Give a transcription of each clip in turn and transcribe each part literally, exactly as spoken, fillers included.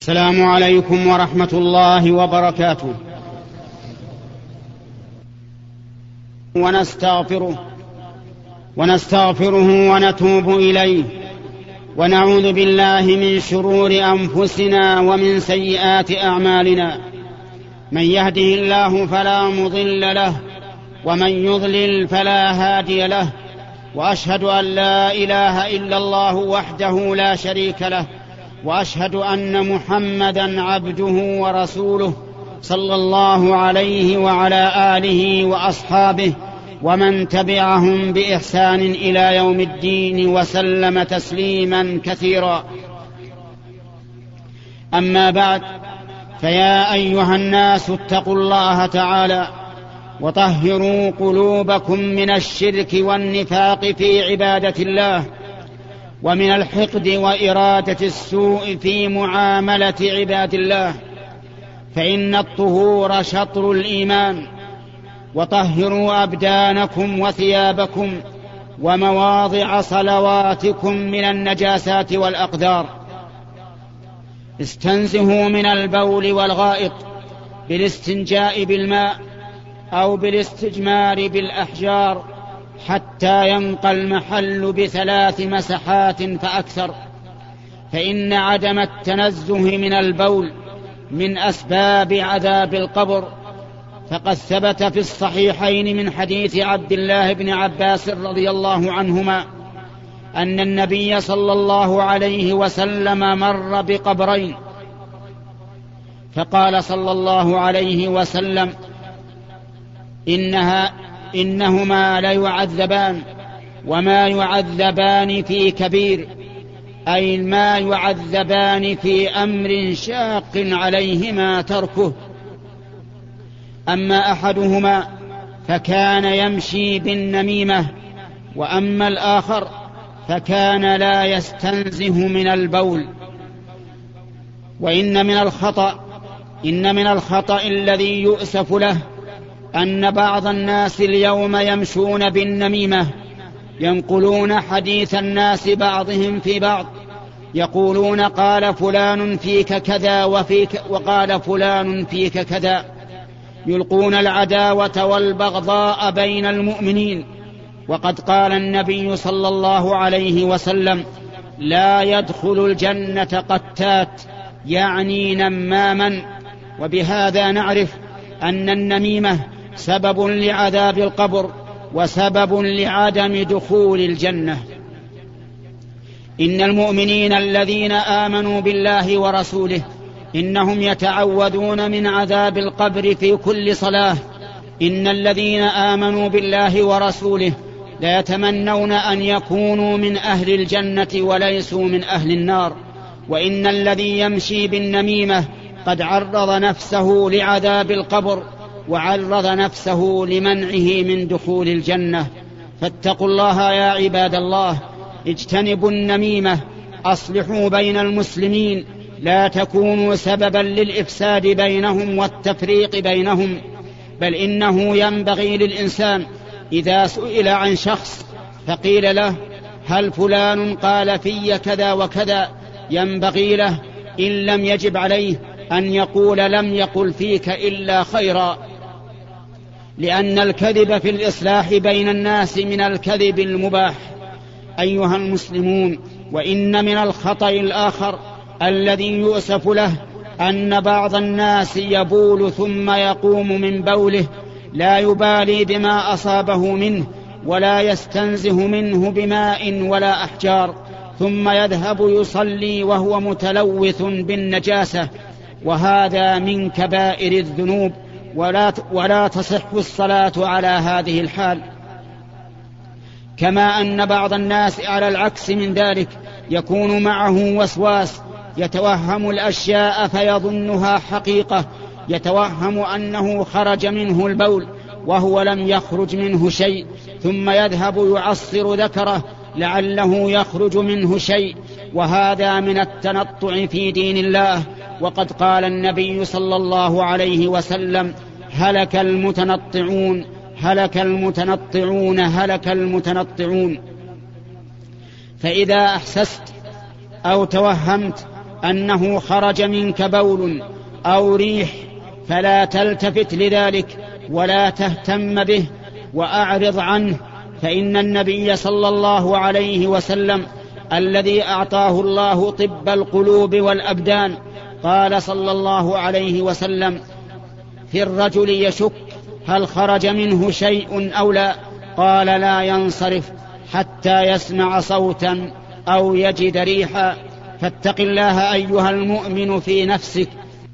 السلام عليكم ورحمة الله وبركاته. ونستغفره ونستغفره ونتوب إليه، ونعوذ بالله من شرور أنفسنا ومن سيئات أعمالنا. من يهده الله فلا مضل له، ومن يضلل فلا هادي له، وأشهد أن لا إله إلا الله وحده لا شريك له، وأشهد أن محمدًا عبده ورسوله صلى الله عليه وعلى آله وأصحابه ومن تبعهم بإحسان إلى يوم الدين وسلم تسليمًا كثيرا. أما بعد، فيا أيها الناس اتقوا الله تعالى وطهروا قلوبكم من الشرك والنفاق في عبادة الله، ومن الحقد وإرادة السوء في معاملة عباد الله، فإن الطهور شطر الإيمان. وطهروا أبدانكم وثيابكم ومواضع صلواتكم من النجاسات والأقدار. استنزهوا من البول والغائط بالاستنجاء بالماء أو بالاستجمار بالأحجار حتى ينقى المحل بثلاث مسحات فأكثر، فإن عدم التنزه من البول من أسباب عذاب القبر. فقد ثبت في الصحيحين من حديث عبد الله بن عباس رضي الله عنهما أن النبي صلى الله عليه وسلم مر بقبرين، فقال صلى الله عليه وسلم: إنها إنهما ليعذبان، وما يعذبان في كبير، أي ما يعذبان في أمر شاق عليهما تركه. أما أحدهما فكان يمشي بالنميمة، وأما الآخر فكان لا يستنزه من البول. وإن من الخطأ إن من الخطأ الذي يؤسف له أن بعض الناس اليوم يمشون بالنميمة، ينقلون حديث الناس بعضهم في بعض، يقولون: قال فلان فيك كذا وفيك وقال فلان فيك كذا، يلقون العداوة والبغضاء بين المؤمنين. وقد قال النبي صلى الله عليه وسلم: لا يدخل الجنة قتات، يعني نماما. وبهذا نعرف أن النميمة سبب لعذاب القبر وسبب لعدم دخول الجنة. إن المؤمنين الذين آمنوا بالله ورسوله إنهم يتعوذون من عذاب القبر في كل صلاة. إن الذين آمنوا بالله ورسوله لا يتمنون أن يكونوا من أهل الجنة وليسوا من أهل النار. وإن الذي يمشي بالنميمة قد عرض نفسه لعذاب القبر وعرض نفسه لمنعه من دخول الجنة. فاتقوا الله يا عباد الله، اجتنبوا النميمة، أصلحوا بين المسلمين، لا تكونوا سببا للإفساد بينهم والتفريق بينهم. بل إنه ينبغي للإنسان إذا سئل عن شخص فقيل له: هل فلان قال في كذا وكذا، ينبغي له إن لم يجب عليه أن يقول: لم يقل فيك إلا خيرا، لأن الكذب في الإصلاح بين الناس من الكذب المباح. أيها المسلمون، وإن من الخطأ الآخر الذي يؤسف له أن بعض الناس يبول ثم يقوم من بوله لا يبالي بما أصابه منه ولا يستنزه منه بماء ولا أحجار، ثم يذهب يصلي وهو متلوث بالنجاسة، وهذا من كبائر الذنوب، ولا, ولا تصح الصلاة على هذه الحال. كما أن بعض الناس على العكس من ذلك يكون معه وسواس، يتوهم الأشياء فيظنها حقيقة، يتوهم أنه خرج منه البول وهو لم يخرج منه شيء، ثم يذهب يعصر ذكره لعله يخرج منه شيء، وهذا من التنطع في دين الله. وقد قال النبي صلى الله عليه وسلم: هلك المتنطعون هلك المتنطعون هلك المتنطعون. فإذا أحسست أو توهمت أنه خرج منك بول أو ريح فلا تلتفت لذلك ولا تهتم به وأعرض عنه، فإن النبي صلى الله عليه وسلم الذي أعطاه الله طب القلوب والأبدان قال صلى الله عليه وسلم: في الرجل يشك هل خرج منه شيء أو لا، قال: لا ينصرف حتى يسمع صوتا أو يجد ريحا. فاتق الله أيها المؤمن في نفسك.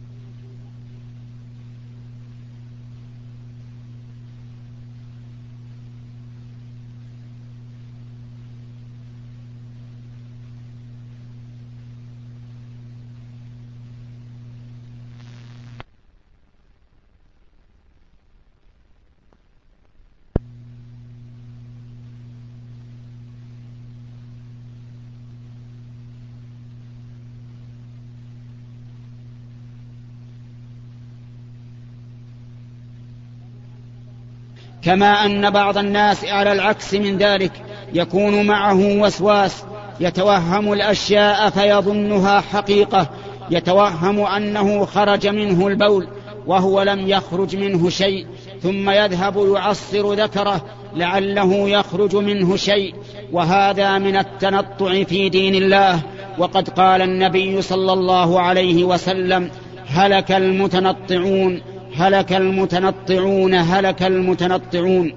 كما أن بعض الناس على العكس من ذلك يكون معه وسواس، يتوهم الأشياء فيظنها حقيقة، يتوهم أنه خرج منه البول وهو لم يخرج منه شيء، ثم يذهب يعصر ذكره لعله يخرج منه شيء، وهذا من التنطع في دين الله. وقد قال النبي صلى الله عليه وسلم: هلك المتنطعون هلك المتنطعون هلك المتنطعون.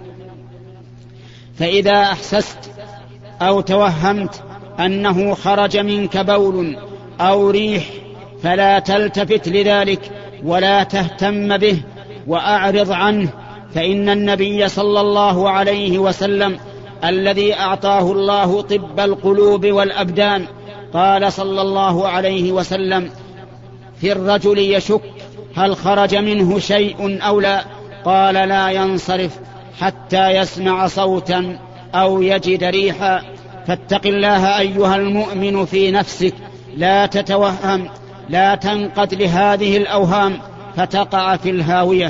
فإذا أحسست أو توهمت أنه خرج منك بول أو ريح فلا تلتفت لذلك ولا تهتم به وأعرض عنه، فإن النبي صلى الله عليه وسلم الذي أعطاه الله طب القلوب والأبدان قال صلى الله عليه وسلم: في الرجل يشك هل خرج منه شيء أو لا، قال: لا ينصرف حتى يسمع صوتا أو يجد ريحا. فاتق الله أيها المؤمن في نفسك، لا تتوهم، لا تنقد لهذه الأوهام فتقع في الهاوية.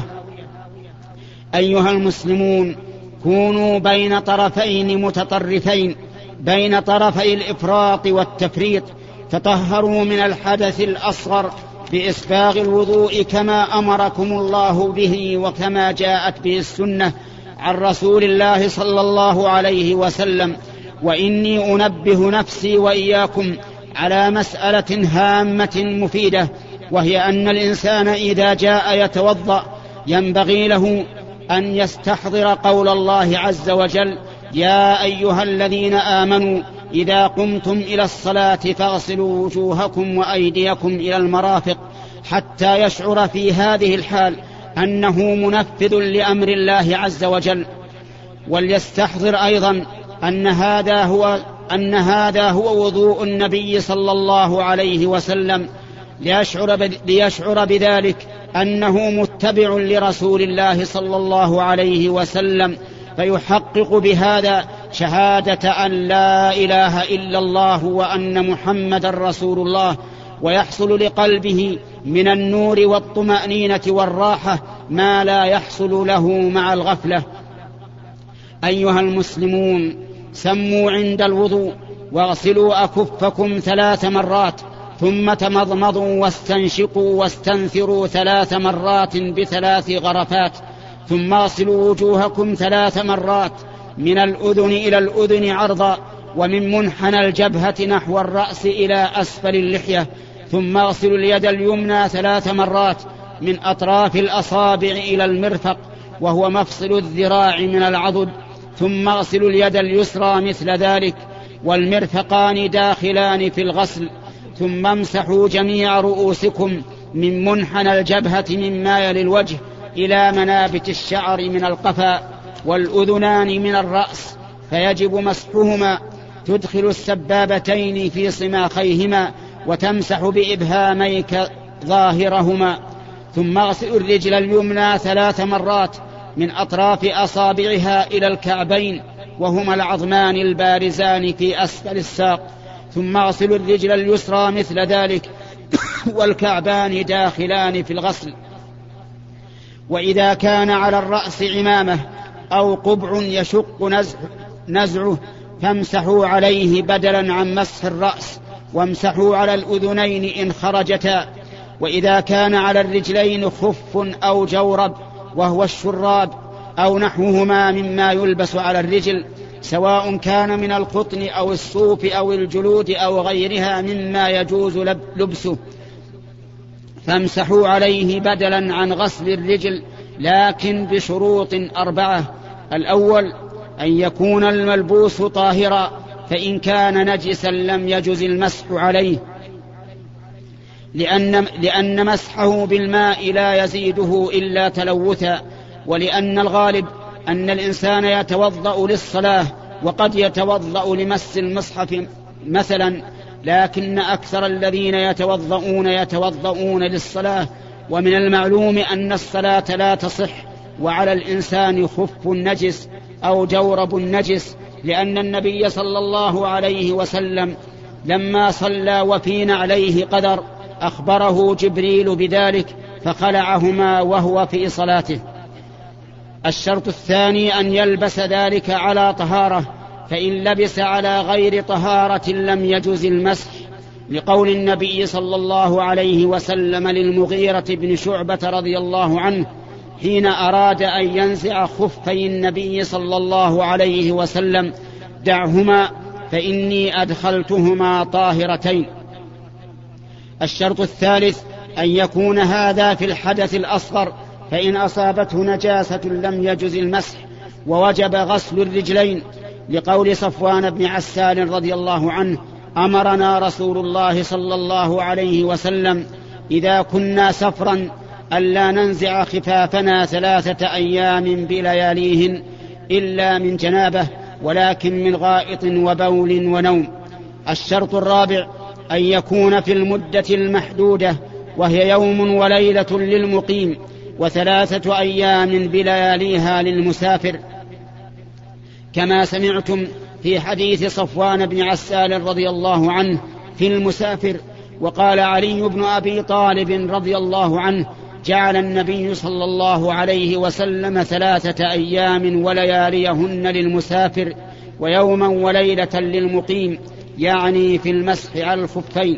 أيها المسلمون، كونوا بين طرفين متطرفين، بين طرفي الإفراط والتفريط. تطهروا من الحدث الأصغر بإسباغ الوضوء كما أمركم الله به وكما جاءت به السنة عن رسول الله صلى الله عليه وسلم. وإني أنبه نفسي وإياكم على مسألة هامة مفيدة، وهي أن الإنسان إذا جاء يتوضأ ينبغي له أن يستحضر قول الله عز وجل: يا أيها الذين آمنوا إذا قمتم إلى الصلاة فاغسلوا وجوهكم وأيديكم إلى المرافق، حتى يشعر في هذه الحال أنه منفذ لأمر الله عز وجل. وليستحضر أيضا أن هذا هو أن هذا هو وضوء النبي صلى الله عليه وسلم، ليشعر, ليشعر بذلك أنه متبع لرسول الله صلى الله عليه وسلم، فيحقق بهذا شهادة أن لا إله إلا الله وأن محمد رسول الله، ويحصل لقلبه من النور والطمأنينة والراحة ما لا يحصل له مع الغفلة. أيها المسلمون، سموا عند الوضوء واغسلوا أكفكم ثلاث مرات، ثم تمضمضوا واستنشقوا واستنثروا ثلاث مرات بثلاث غرفات، ثم اغسلوا وجوهكم ثلاث مرات من الأذن إلى الأذن عرضا، ومن منحنى الجبهة نحو الرأس إلى أسفل اللحية، ثم اغسلوا اليد اليمنى ثلاث مرات من أطراف الأصابع إلى المرفق وهو مفصل الذراع من العضد، ثم اغسلوا اليد اليسرى مثل ذلك، والمرفقان داخلان في الغسل، ثم امسحوا جميع رؤوسكم من منحنى الجبهة مما يلي الوجه إلى منابت الشعر من القفا، والأذنان من الرأس، فيجب مسحهما. تدخل السبابتين في صماخيهما وتمسح بإبهاميك ظاهرهما، ثم اغسل الرجل اليمنى ثلاث مرات من أطراف أصابعها إلى الكعبين وهما العظمان البارزان في أسفل الساق، ثم اغسل الرجل اليسرى مثل ذلك والكعبان داخلان في الغسل. وإذا كان على الرأس عمامة أو قبع يشق نزعه فامسحوا عليه بدلا عن مسح الرأس، وامسحوا على الأذنين إن خرجتا. وإذا كان على الرجلين خف أو جورب وهو الشراب أو نحوهما مما يلبس على الرجل، سواء كان من القطن أو الصوف أو الجلود أو غيرها مما يجوز لبسه، فامسحوا عليه بدلا عن غسل الرجل، لكن بشروط أربعة: الأول أن يكون الملبوس طاهرا، فإن كان نجسا لم يجز المسح عليه، لأن, لأن مسحه بالماء لا يزيده إلا تلوثا، ولأن الغالب أن الإنسان يتوضأ للصلاة وقد يتوضأ لمس المصحف مثلا، لكن أكثر الذين يتوضؤون يتوضؤون للصلاة، ومن المعلوم أن الصلاة لا تصح وعلى الإنسان خف نجس أو جورب نجس، لأن النبي صلى الله عليه وسلم لما صلى وفي نعليه قدر أخبره جبريل بذلك فخلعهما وهو في صلاته. الشرط الثاني أن يلبس ذلك على طهارة، فإن لبس على غير طهارة لم يجز المسح، لقول النبي صلى الله عليه وسلم للمغيرة بن شعبة رضي الله عنه حين أراد أن ينزع خفي النبي صلى الله عليه وسلم: دعهما فإني أدخلتهما طاهرتين. الشرط الثالث أن يكون هذا في الحدث الأصغر، فإن أصابته نجاسة لم يجز المسح، ووجب غسل الرجلين، لقول صفوان بن عسال رضي الله عنه: أمرنا رسول الله صلى الله عليه وسلم إذا كنا سفرا ألا ننزع خفافنا ثلاثة أيام بلياليهن إلا من جنابه، ولكن من غائط وبول ونوم. الشرط الرابع أن يكون في المدة المحدودة، وهي يوم وليلة للمقيم وثلاثة أيام بلياليها للمسافر، كما سمعتم في حديث صفوان بن عسال رضي الله عنه في المسافر. وقال علي بن أبي طالب رضي الله عنه: جعل النبي صلى الله عليه وسلم ثلاثة أيام ولياليهن للمسافر ويوما وليلة للمقيم، يعني في المسح على الخفين.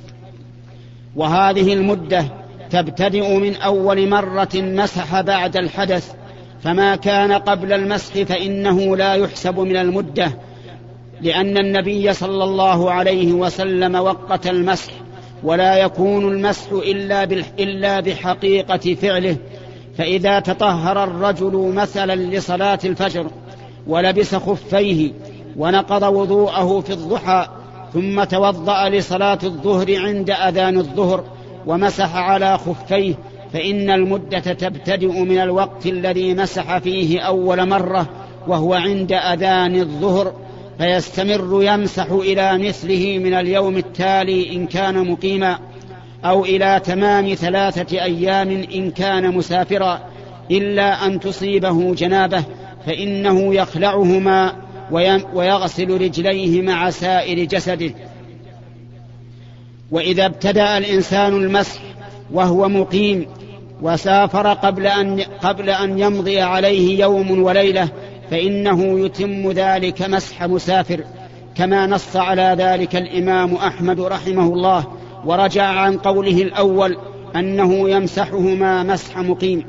وهذه المدة تبتدئ من أول مرة مسح بعد الحدث، فما كان قبل المسح فإنه لا يحسب من المدة، لأن النبي صلى الله عليه وسلم وقت المسح، ولا يكون المسح إلا بحقيقة فعله. فإذا تطهر الرجل مثلا لصلاة الفجر ولبس خفيه ونقض وضوءه في الضحى، ثم توضأ لصلاة الظهر عند أذان الظهر ومسح على خفيه، فإن المدة تبتدئ من الوقت الذي مسح فيه أول مرة وهو عند أذان الظهر، فيستمر يمسح إلى مثله من اليوم التالي إن كان مقيما، أو إلى تمام ثلاثة أيام إن كان مسافرا، إلا أن تصيبه جنابه فإنه يخلعهما ويغسل رجليه مع سائر جسده. وإذا ابتدأ الإنسان المسح وهو مقيم وسافر قبل أن, قبل أن يمضي عليه يوم وليلة فإنه يتم ذلك مسح مسافر، كما نص على ذلك الإمام أحمد رحمه الله، ورجع عن قوله الأول أنه يمسحهما مسح مقيم.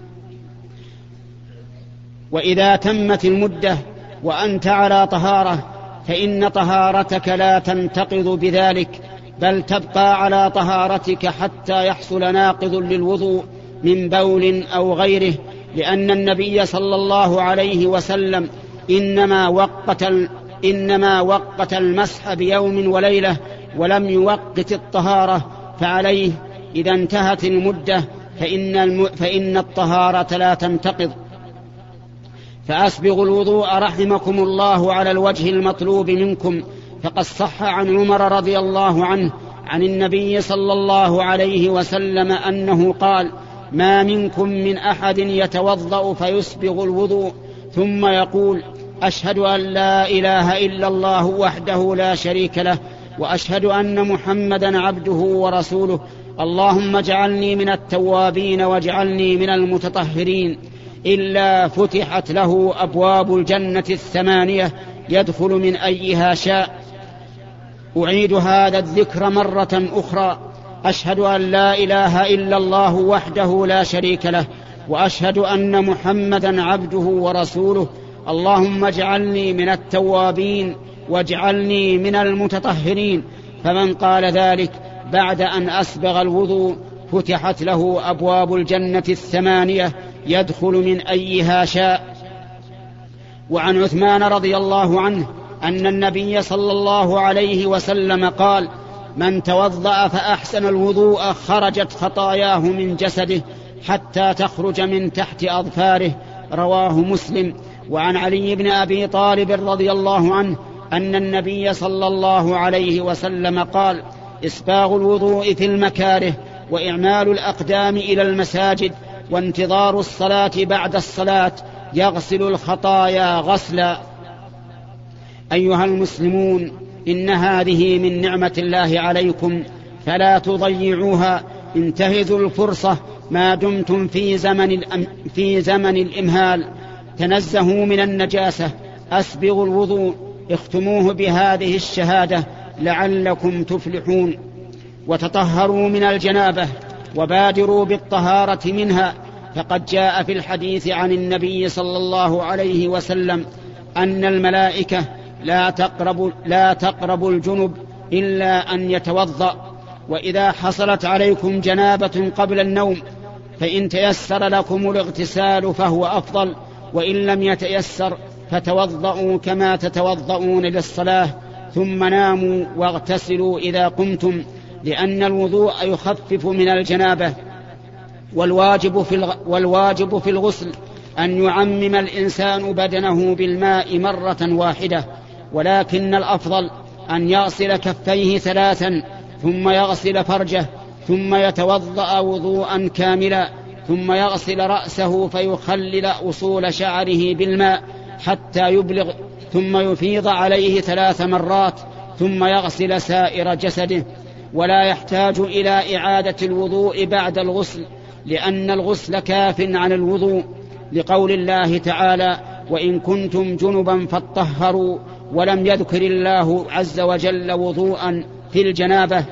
وإذا تمت المدة وأنت على طهارة فإن طهارتك لا تنتقض بذلك، بل تبقى على طهارتك حتى يحصل ناقض للوضوء من بول أو غيره، لأن النبي صلى الله عليه وسلم إنما وقت, إنما وقت المسح بيوم وليلة ولم يوقت الطهارة، فعليه إذا انتهت المدة فإن, الم... فإن الطهارة لا تنتقض. فأسبغوا الوضوء رحمكم الله على الوجه المطلوب منكم، فقد صح عن عمر رضي الله عنه عن النبي صلى الله عليه وسلم أنه قال: ما منكم من أحد يتوضأ فيسبغ الوضوء ثم يقول: أشهد أن لا إله إلا الله وحده لا شريك له، وأشهد أن محمدا عبده ورسوله، اللهم اجعلني من التوابين واجعلني من المتطهرين، إلا فتحت له أبواب الجنة الثمانية يدخل من أيها شاء. أعيد هذا الذكر مرة أخرى: أشهد أن لا إله إلا الله وحده لا شريك له، وأشهد أن محمدا عبده ورسوله. اللهم اجعلني من التوابين واجعلني من المتطهرين. فمن قال ذلك بعد أن أسبغ الوضوء فتحت له أبواب الجنة الثمانية يدخل من أيها شاء. وعن عثمان رضي الله عنه أن النبي صلى الله عليه وسلم قال: من توضأ فأحسن الوضوء خرجت خطاياه من جسده حتى تخرج من تحت أظفاره. رواه مسلم. وعن علي بن أبي طالب رضي الله عنه أن النبي صلى الله عليه وسلم قال: إسباغ الوضوء في المكاره، وإعمال الأقدام إلى المساجد، وانتظار الصلاة بعد الصلاة يغسل الخطايا غسلا. أيها المسلمون، إن هذه من نعمة الله عليكم فلا تضيعوها. انتهزوا الفرصة ما دمتم في زمن, الأم في زمن الإمهال. تنزهوا من النجاسة، أسبغوا الوضوء، اختموه بهذه الشهادة لعلكم تفلحون. وتطهروا من الجنابة وبادروا بالطهارة منها، فقد جاء في الحديث عن النبي صلى الله عليه وسلم أن الملائكة لا تقرب, لا تقرب الجنب إلا أن يتوضأ. وإذا حصلت عليكم جنابة قبل النوم فإن تيسر لكم الاغتسال فهو أفضل، وإن لم يتيسر فتوضؤوا كما تتوضؤون للصلاة، ثم ناموا واغتسلوا إذا قمتم، لأن الوضوء يخفف من الجنابة. والواجب في, الغ... والواجب في الغسل أن يعمم الإنسان بدنه بالماء مرة واحدة، ولكن الأفضل أن يغسل كفيه ثلاثا، ثم يغسل فرجه، ثم يتوضأ وضوءا كاملا، ثم يغسل رأسه فيخلل أصول شعره بالماء حتى يبلغ، ثم يفيض عليه ثلاث مرات، ثم يغسل سائر جسده. ولا يحتاج إلى إعادة الوضوء بعد الغسل، لأن الغسل كاف عن الوضوء، لقول الله تعالى: وإن كنتم جنبا فاطهروا، ولم يذكر الله عز وجل وضوءا في الجنابة.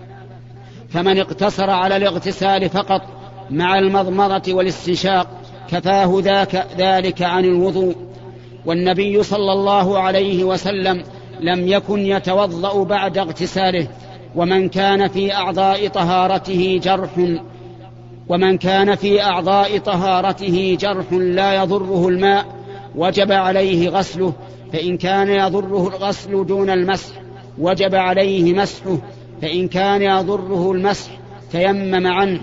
فمن اقتصر على الاغتسال فقط مع المضمضة والاستنشاق كفاه ذاك ذلك عن الوضوء. والنبي صلى الله عليه وسلم لم يكن يتوضأ بعد اغتساله. ومن كان في أعضاء طهارته جرح ومن كان في أعضاء طهارته جرح لا يضره الماء وجب عليه غسله، فإن كان يضره الغسل دون المسح وجب عليه مسحه، فإن كان يضره المسح تيمم عنه.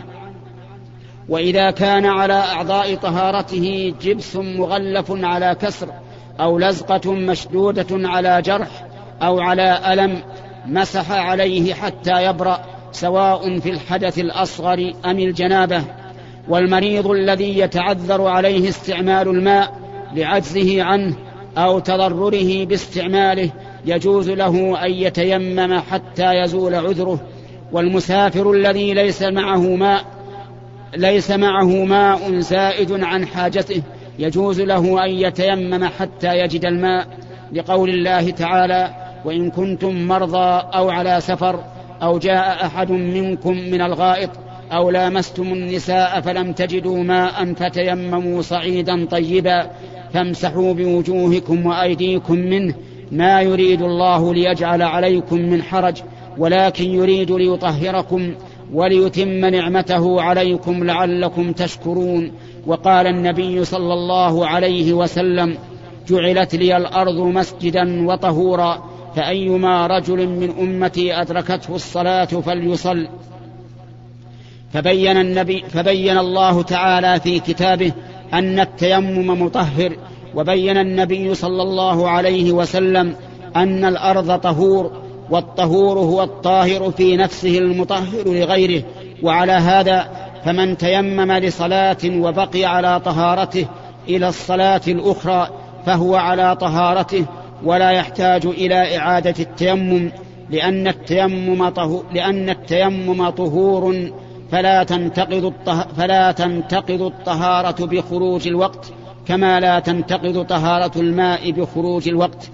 وإذا كان على أعضاء طهارته جبس مغلف على كسر، أو لزقة مشدودة على جرح، أو على ألم، مسح عليه حتى يبرأ، سواء في الحدث الأصغر أم الجنابة. والمريض الذي يتعذر عليه استعمال الماء لعجزه عنه أو تضرره باستعماله يجوز له أن يتيمم حتى يزول عذره. والمسافر الذي ليس معه ماء ليس معه ماء زائد عن حاجته يجوز له أن يتيمم حتى يجد الماء، لقول الله تعالى: وإن كنتم مرضى أو على سفر أو جاء أحد منكم من الغائط أو لامستم النساء فلم تجدوا ماء فتيمموا صعيدا طيبا فامسحوا بوجوهكم وأيديكم منه، ما يريد الله ليجعل عليكم من حرج، ولكن يريد ليطهركم وليتم نعمته عليكم لعلكم تشكرون. وقال النبي صلى الله عليه وسلم: جعلت لي الأرض مسجدا وطهورا، فأيما رجل من أمتي أدركته الصلاة فليصل. فبين, النبي فبين الله تعالى في كتابه أن التيمم مطهر، وبين النبي صلى الله عليه وسلم أن الأرض طهور، والطهور هو الطاهر في نفسه المطهر لغيره. وعلى هذا فمن تيمم لصلاة وبقي على طهارته إلى الصلاة الأخرى فهو على طهارته ولا يحتاج إلى إعادة التيمم، لأن التيمم طهور, لأن التيمم طهور فلا تنتقض, فلا تنتقض الطهارة بخروج الوقت، كما لا تنتقض طهارة الماء بخروج الوقت.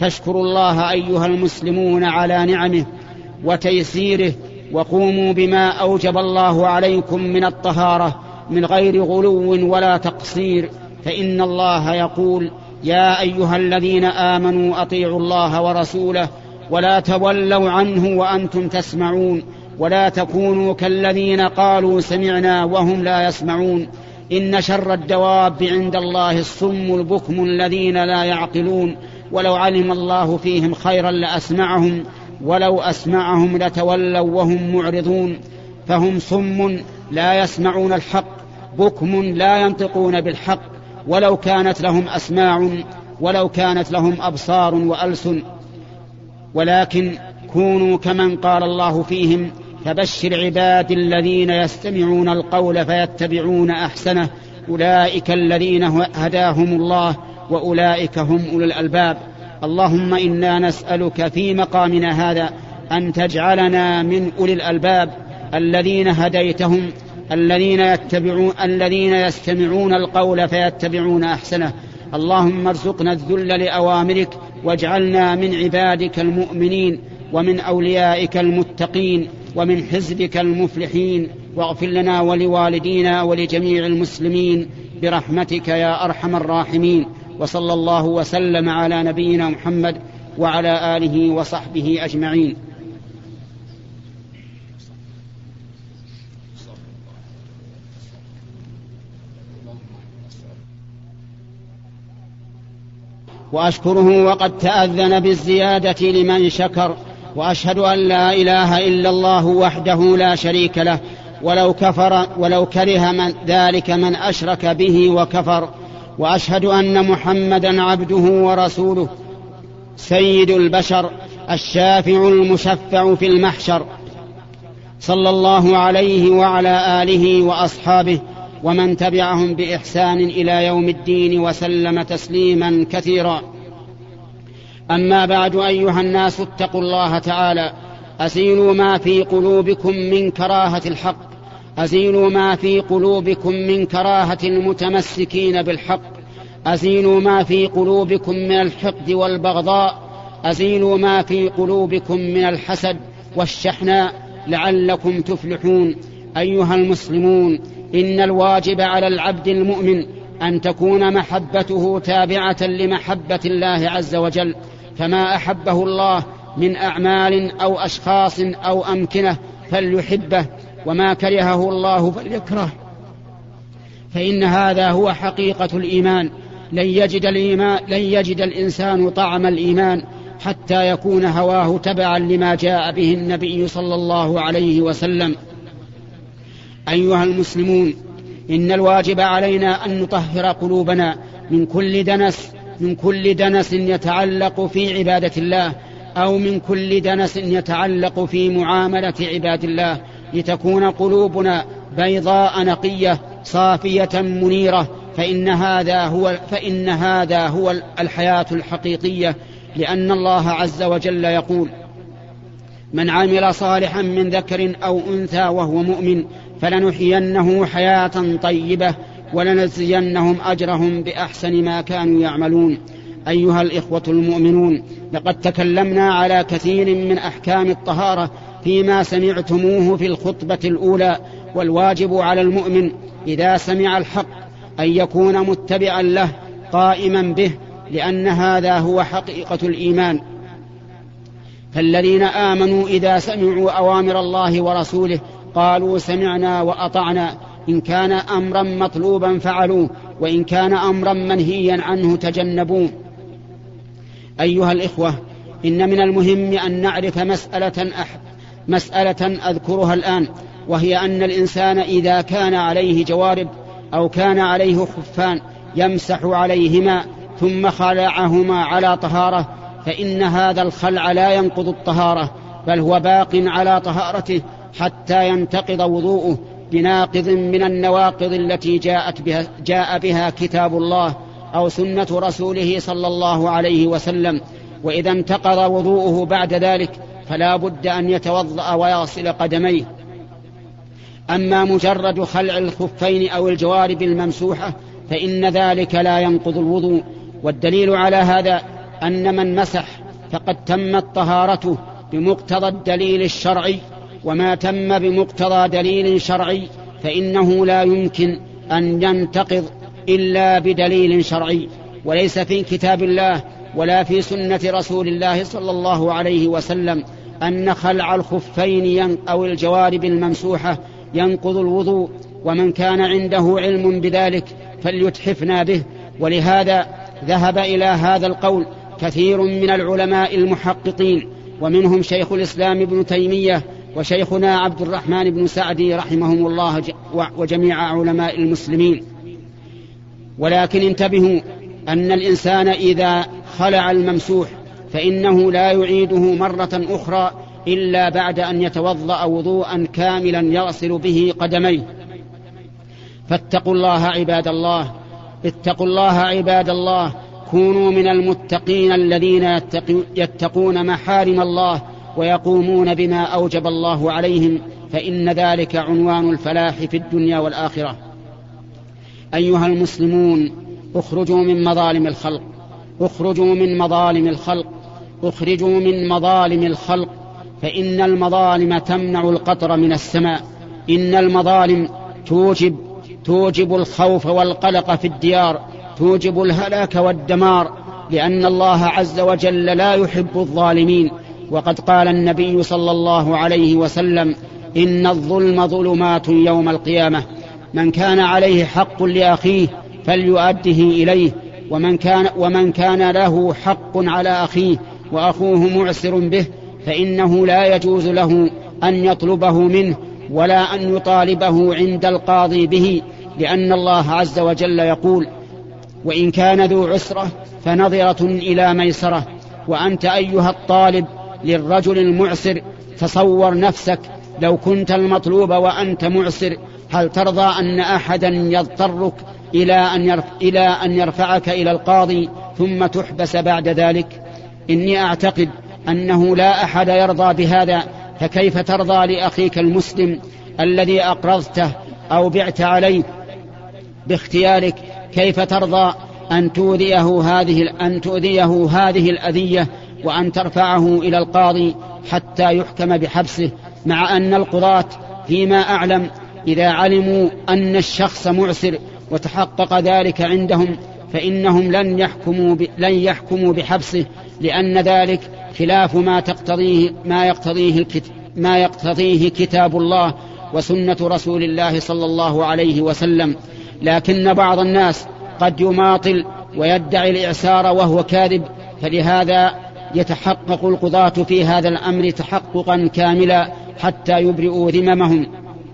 فاشكروا الله أيها المسلمون على نعمه وتيسيره، وقوموا بما أوجب الله عليكم من الطهارة من غير غلو ولا تقصير، فإن الله يقول: يا أيها الذين آمنوا أطيعوا الله ورسوله ولا تولوا عنه وأنتم تسمعون، ولا تكونوا كالذين قالوا سمعنا وهم لا يسمعون، إن شر الدواب عند الله الصم البكم الذين لا يعقلون، ولو علم الله فيهم خيرا لأسمعهم ولو أسمعهم لتولوا وهم معرضون، فهم صم لا يسمعون الحق بكم لا ينطقون بالحق، ولو كانت لهم أسماع ولو كانت لهم أبصار وألسن، ولكن كونوا كمن قال الله فيهم: فبشر عباد الذين يستمعون القول فيتبعون أحسنه، أولئك الذين هداهم الله وأولئك هم أولو الألباب. اللهم إنا نسألك في مقامنا هذا أن تجعلنا من أولي الألباب الذين هديتهم، الذين يتبعون الذين يستمعون القول فيتبعون أحسنه. اللهم ارزقنا الذل لأوامرك، واجعلنا من عبادك المؤمنين ومن أوليائك المتقين ومن حزبك المفلحين، واغفر لنا ولوالدينا ولجميع المسلمين برحمتك يا أرحم الراحمين. وصلى الله وسلم على نبينا محمد وعلى آله وصحبه أجمعين. وأشكره وقد تأذن بالزيادة لمن شكر، وأشهد أن لا إله إلا الله وحده لا شريك له، ولو كفر ولو كره من ذلك من أشرك به وكفر. وأشهد أن محمدا عبده ورسوله سيد البشر الشافع المشفع في المحشر، صلى الله عليه وعلى آله وأصحابه ومن تبعهم بإحسان إلى يوم الدين وسلم تسليما كثيرا. أما بعد، أيها الناس اتقوا الله تعالى، أزيلوا ما في قلوبكم من كراهة الحق، أزيلوا ما في قلوبكم من كراهة المتمسكين بالحق، أزيلوا ما في قلوبكم من الحقد والبغضاء، أزيلوا ما في قلوبكم من الحسد والشحناء لعلكم تفلحون. أيها المسلمون، إن الواجب على العبد المؤمن أن تكون محبته تابعة لمحبة الله عز وجل، فما أحبه الله من أعمال أو أشخاص أو أمكنة فليحبه، وما كرهه الله فليكره، فإن هذا هو حقيقة الإيمان. لن يجد, الإيمان لن يجد الإنسان طعم الإيمان حتى يكون هواه تبعا لما جاء به النبي صلى الله عليه وسلم. أيها المسلمون، إن الواجب علينا أن نطهر قلوبنا من كل دنس من كل دنس يتعلق في عبادة الله، أو من كل دنس يتعلق في معاملة عباد الله، لتكون قلوبنا بيضاء نقية صافية منيرة، فإن هذا هو فإن هذا هو الحياة الحقيقية. لأن الله عز وجل يقول: من عمل صالحا من ذكر أو أنثى وهو مؤمن فلنحيينه حياة طيبة ولنجزينهم أجرهم بأحسن ما كانوا يعملون. أيها الإخوة المؤمنون، لقد تكلمنا على كثير من أحكام الطهارة فيما سمعتموه في الخطبة الأولى، والواجب على المؤمن إذا سمع الحق أن يكون متبعا له قائما به، لأن هذا هو حقيقة الإيمان. فالذين آمنوا إذا سمعوا أوامر الله ورسوله قالوا سمعنا وأطعنا، إن كان أمرا مطلوبا فعلوه، وإن كان أمرا منهيا عنه تجنبوه. أيها الإخوة، إن من المهم أن نعرف مسألة, أح... مسألة أذكرها الآن، وهي أن الإنسان إذا كان عليه جوارب أو كان عليه خفان يمسح عليهما ثم خلعهما على طهارة، فإن هذا الخلع لا ينقض الطهارة، بل هو باق على طهارته حتى ينتقض وضوءه بناقض من النواقض التي جاءت بها جاء بها كتاب الله أو سنة رسوله صلى الله عليه وسلم. وإذا انتقض وضوءه بعد ذلك فلا بد أن يتوضأ ويغسل قدميه. أما مجرد خلع الخفين أو الجوارب الممسوحة فإن ذلك لا ينقض الوضوء. والدليل على هذا أن من مسح فقد تمت طهارته بمقتضى الدليل الشرعي، وما تم بمقتضى دليل شرعي فإنه لا يمكن أن ينتقض إلا بدليل شرعي، وليس في كتاب الله ولا في سنة رسول الله صلى الله عليه وسلم أن خلع الخفين أو الجوارب الممسوحة ينقض الوضوء، ومن كان عنده علم بذلك فليتحفنا به. ولهذا ذهب إلى هذا القول كثير من العلماء المحققين، ومنهم شيخ الإسلام ابن تيمية وشيخنا عبد الرحمن بن سعدي رحمهم الله وجميع علماء المسلمين. ولكن انتبهوا أن الإنسان إذا خلع الممسوح فإنه لا يعيده مرة أخرى إلا بعد أن يتوضأ وضوءا كاملا يغسل به قدميه. فاتقوا الله عباد الله، اتقوا الله عباد الله، كونوا من المتقين الذين يتقون محارم الله ويقومون بما أوجب الله عليهم، فإن ذلك عنوان الفلاح في الدنيا والآخرة. أيها المسلمون، اخرجوا من مظالم الخلق، اخرجوا من مظالم الخلق، اخرجوا من مظالم الخلق، فإن المظالم تمنع القطر من السماء. إن المظالم توجب توجب الخوف والقلق في الديار، توجب الهلاك والدمار، لأن الله عز وجل لا يحب الظالمين. وقد قال النبي صلى الله عليه وسلم: إن الظلم ظلمات يوم القيامة، من كان عليه حق لأخيه فليؤده إليه، ومن كان, ومن كان له حق على أخيه وأخوه معسر به فإنه لا يجوز له أن يطلبه منه ولا أن يطالبه عند القاضي به، لأن الله عز وجل يقول: وإن كان ذو عسرة فنظرة إلى ميسرة. وأنت أيها الطالب للرجل المعسر تصور نفسك لو كنت المطلوب وأنت معسر، هل ترضى أن أحدا يضطرك إلى أن إلى أن يرفعك إلى القاضي ثم تحبس بعد ذلك؟ إني أعتقد أنه لا أحد يرضى بهذا، فكيف ترضى لأخيك المسلم الذي أقرضته أو بعت عليه باختيارك؟ كيف ترضى أن تؤذيه هذه أن تؤذيه هذه الأذية وأن ترفعه إلى القاضي حتى يحكم بحبسه، مع أن القضاة فيما أعلم إذا علموا أن الشخص معسر وتحقق ذلك عندهم فإنهم لن يحكموا لن يحكموا بحبسه، لأن ذلك خلاف ما تقتضيه ما يقتضيه ما يقتضيه كتاب الله وسنة رسول الله صلى الله عليه وسلم. لكن بعض الناس قد يماطل ويدعي الإعسار وهو كاذب، فلهذا يتحقق القضاة في هذا الأمر تحققا كاملا حتى يبرئوا ذممهم.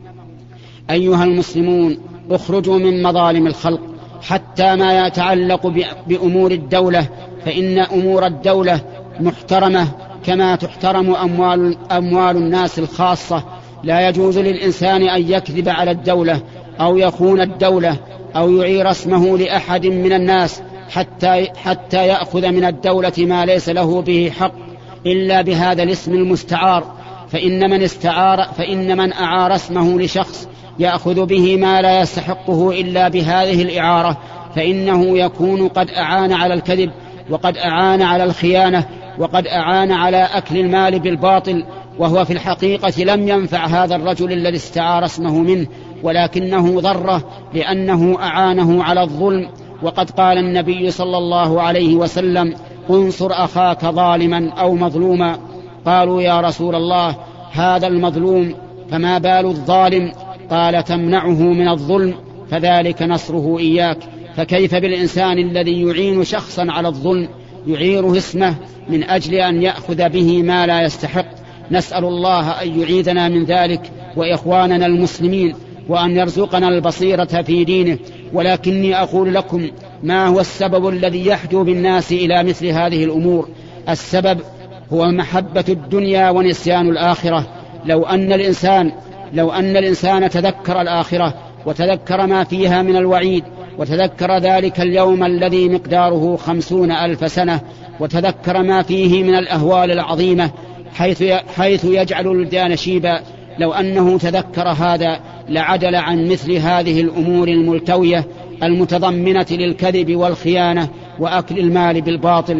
أيها المسلمون، اخرجوا من مظالم الخلق حتى ما يتعلق بأمور الدولة، فإن أمور الدولة محترمة كما تحترم أموال, أموال الناس الخاصة. لا يجوز للإنسان أن يكذب على الدولة أو يخون الدولة أو يعير اسمه لأحد من الناس حتى, حتى يأخذ من الدولة ما ليس له به حق إلا بهذا الاسم المستعار. فإن من استعار فإن من أعار اسمه لشخص يأخذ به ما لا يستحقه إلا بهذه الإعارة، فإنه يكون قد أعان على الكذب، وقد أعان على الخيانة، وقد أعان على أكل المال بالباطل، وهو في الحقيقة لم ينفع هذا الرجل الذي استعار اسمه منه، ولكنه ضره لأنه أعانه على الظلم. وقد قال النبي صلى الله عليه وسلم: انصر أخاك ظالما أو مظلوما. قالوا: يا رسول الله، هذا المظلوم فما بال الظالم؟ قال: تمنعه من الظلم، فذلك نصره إياك. فكيف بالإنسان الذي يعين شخصا على الظلم، يعيره اسمه من أجل أن يأخذ به ما لا يستحق؟ نسأل الله أن يعيذنا من ذلك وإخواننا المسلمين، وأن يرزقنا البصيرة في دينه. ولكني أقول لكم ما هو السبب الذي يحدو بالناس إلى مثل هذه الأمور. السبب هو محبة الدنيا ونسيان الآخرة. لو أن الإنسان لو أن الإنسان تذكر الآخرة وتذكر ما فيها من الوعيد، وتذكر ذلك اليوم الذي مقداره خمسون ألف سنة، وتذكر ما فيه من الأهوال العظيمة حيث حيث يجعل الولدان شيبا، لو أنه تذكر هذا لعدل عن مثل هذه الأمور الملتوية المتضمنة للكذب والخيانة وأكل المال بالباطل.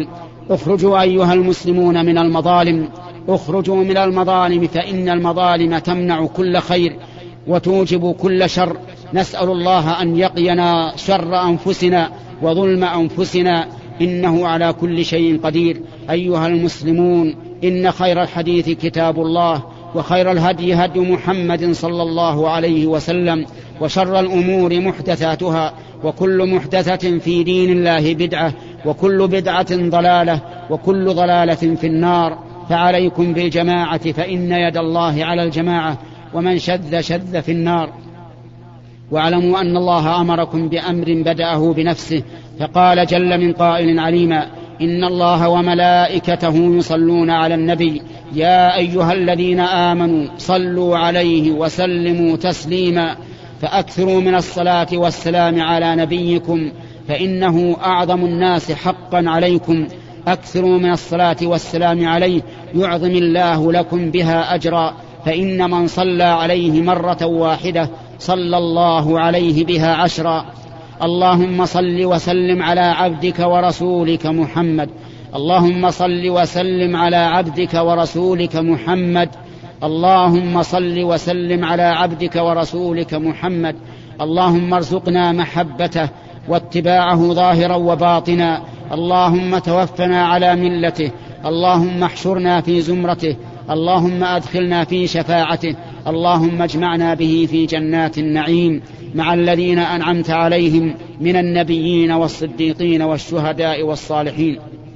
اخرجوا أيها المسلمون من المظالم، اخرجوا من المظالم، فإن المظالم تمنع كل خير وتوجب كل شر. نسأل الله أن يقينا شر أنفسنا وظلم أنفسنا، إنه على كل شيء قدير. أيها المسلمون، إن خير الحديث كتاب الله، وخير الهدي هدي محمد صلى الله عليه وسلم، وشر الأمور محدثاتها، وكل محدثة في دين الله بدعة، وكل بدعة ضلالة، وكل ضلالة في النار. فعليكم بالجماعة، فإن يد الله على الجماعة، ومن شذ شذ في النار. واعلموا أن الله أمركم بأمر بدأه بنفسه، فقال جل من قائل عليما: إن الله وملائكته يصلون على النبي يا أيها الذين آمنوا صلوا عليه وسلموا تسليما. فأكثروا من الصلاة والسلام على نبيكم، فإنه أعظم الناس حقا عليكم. أكثروا من الصلاة والسلام عليه، يعظم الله لكم بها أجرا، فإن من صلى عليه مرة واحدة صلى الله عليه بها عشرا. اللهم صل وسلم على عبدك ورسولك محمد، اللهم صل وسلم على عبدك ورسولك محمد، اللهم صل وسلم على عبدك ورسولك محمد. اللهم ارزقنا محبته واتباعه ظاهرا وباطنا. اللهم توفنا على ملته، اللهم احشرنا في زمرته، اللهم أدخلنا في شفاعته، اللهم اجمعنا به في جنات النعيم مع الذين أنعمت عليهم من النبيين والصديقين والشهداء والصالحين.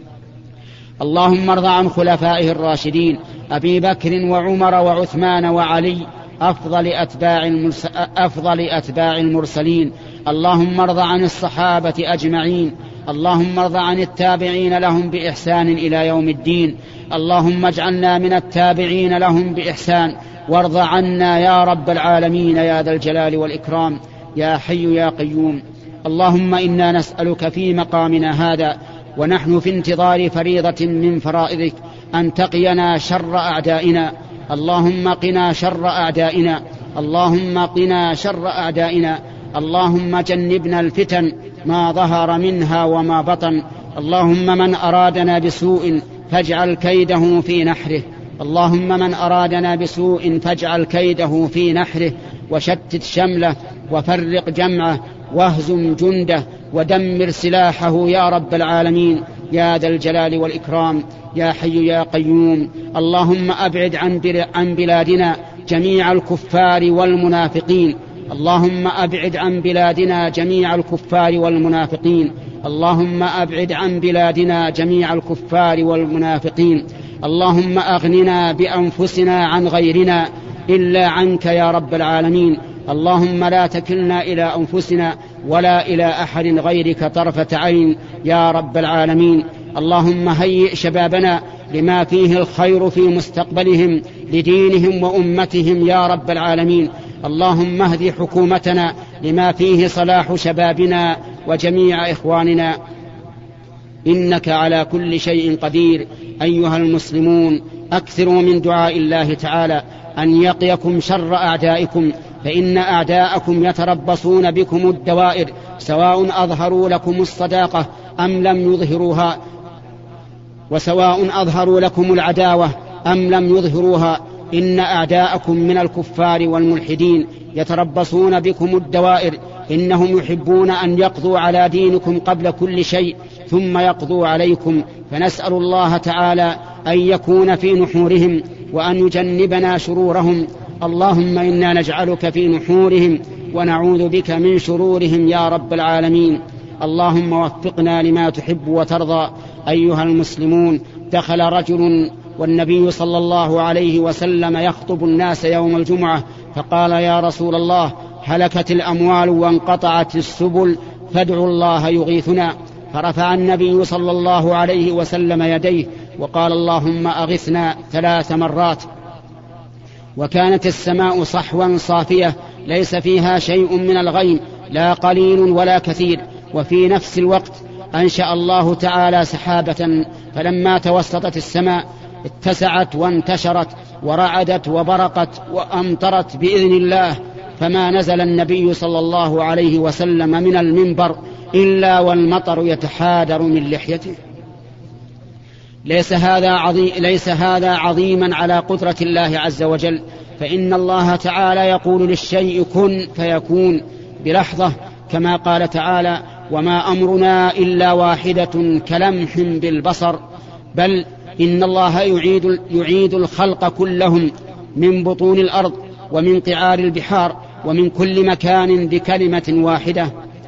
اللهم ارض عن خلفائه الراشدين أبي بكر وعمر وعثمان وعلي أفضل أتباع, المرس... أفضل أتباع المرسلين. اللهم ارض عن الصحابة أجمعين، اللهم ارض عن التابعين لهم بإحسان إلى يوم الدين. اللهم اجعلنا من التابعين لهم بإحسان، وارض عنا يا رب العالمين يا ذا الجلال والإكرام يا حي يا قيوم. اللهم إنا نسألك في مقامنا هذا ونحن في انتظار فريضة من فرائضك أن تقينا شر أعدائنا. اللهم قنا شر أعدائنا، اللهم قنا شر أعدائنا. اللهم جنبنا الفتن ما ظهر منها وما بطن. اللهم من أرادنا بسوء فاجعل كيده في نحره، اللهم من أرادنا بسوء فاجعل كيده في نحره، وشتت شمله وفرق جمعه واهزم جنده ودمر سلاحه يا رب العالمين يا ذا الجلال والإكرام يا حي يا قيوم. اللهم أبعد عن بلادنا جميع الكفار والمنافقين، اللهم أبعد عن بلادنا جميع الكفار والمنافقين، اللهم أبعد عن بلادنا جميع الكفار والمنافقين. اللهم أغننا بأنفسنا عن غيرنا إلا عنك يا رب العالمين. اللهم لا تكلنا إلى أنفسنا ولا إلى أحد غيرك طرفة عين يا رب العالمين. اللهم هيئ شبابنا لما فيه الخير في مستقبلهم لدينهم وأمتهم يا رب العالمين. اللهم اهد حكومتنا لما فيه صلاح شبابنا وجميع إخواننا، إنك على كل شيء قدير. أيها المسلمون، أكثروا من دعاء الله تعالى أن يقيكم شر أعدائكم، فإن أعداءكم يتربصون بكم الدوائر، سواء أظهروا لكم الصداقة أم لم يظهروها، وسواء أظهروا لكم العداوة أم لم يظهروها. إن أعداءكم من الكفار والملحدين يتربصون بكم الدوائر، إنهم يحبون أن يقضوا على دينكم قبل كل شيء ثم يقضوا عليكم، فنسأل الله تعالى أن يكون في نحورهم وأن يجنبنا شرورهم. اللهم إنا نجعلك في نحورهم ونعوذ بك من شرورهم يا رب العالمين. اللهم وفقنا لما تحب وترضى. أيها المسلمون، دخل رجل والنبي صلى الله عليه وسلم يخطب الناس يوم الجمعة فقال: يا رسول الله، هلكت الأموال وانقطعت السبل، فادعوا الله يغيثنا. فرفع النبي صلى الله عليه وسلم يديه وقال: اللهم أغثنا ثلاث مرات. وكانت السماء صحوا صافية ليس فيها شيء من الغيم، لا قليل ولا كثير. وفي نفس الوقت أنشأ الله تعالى سحابة، فلما توسطت السماء اتسعت وانتشرت ورعدت وبرقت وأمطرت بإذن الله، فما نزل النبي صلى الله عليه وسلم من المنبر إلا والمطر يتحادر من لحيته. ليس هذا عظيم ليس هذا عظيما على قدرة الله عز وجل، فإن الله تعالى يقول للشيء كن فيكون بلحظة، كما قال تعالى وما أمرنا إلا واحدة كلمح بالبصر. بل إن الله يعيد, يعيد الخلق كلهم من بطون الأرض ومن قعار البحار ومن كل مكان بكلمة واحدة،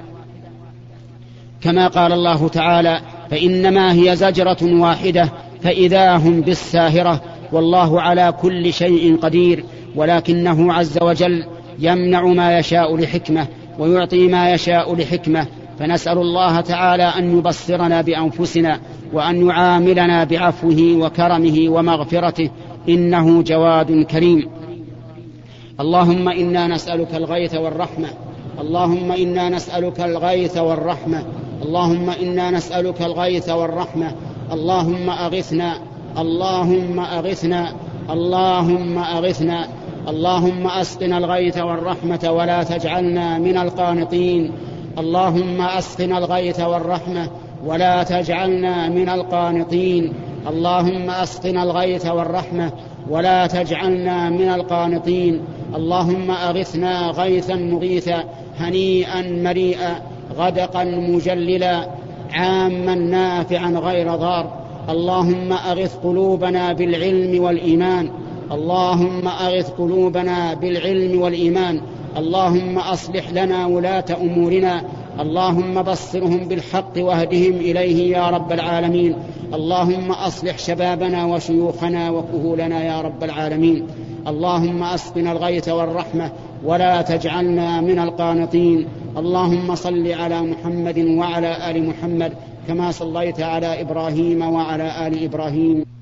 كما قال الله تعالى فإنما هي زجرة واحدة فإذا هم بالساهرة والله على كل شيء قدير. ولكنه عز وجل يمنع ما يشاء لحكمة ويعطي ما يشاء لحكمة، فنسأل الله تعالى أن يبصرنا بأنفسنا وأن يعاملنا بعفوه وكرمه ومغفرته، إنه جواد كريم. اللهم إنا نسألك الغيث والرحمة، اللهم إنا نسألك الغيث والرحمة، اللهم إنا نسألك الغيث والرحمة، اللهم أغثنا، اللهم أغثنا، اللهم أغثنا، اللهم أسقنا الغيث والرحمة ولا تجعلنا من القانطين، اللهم أسقنا الغيث والرحمة ولا تجعلنا من القانطين، اللهم أسقنا الغيث والرحمة ولا تجعلنا من القانطين، اللهم أغثنا غيثا مغيثا هنيئا مريئا غدقا مجللا عاما نافعا غير ضار، اللهم أغث قلوبنا بالعلم والإيمان، اللهم أغث قلوبنا بالعلم والإيمان، اللهم أصلح لنا ولاة أمورنا، اللهم بصرهم بالحق واهدهم إليه يا رب العالمين، اللهم أصلح شبابنا وشيوخنا وكهولنا يا رب العالمين، اللهم أسقنا الغيث والرحمة ولا تجعلنا من القانطين، اللهم صل على محمد وعلى آل محمد كما صليت على إبراهيم وعلى آل إبراهيم.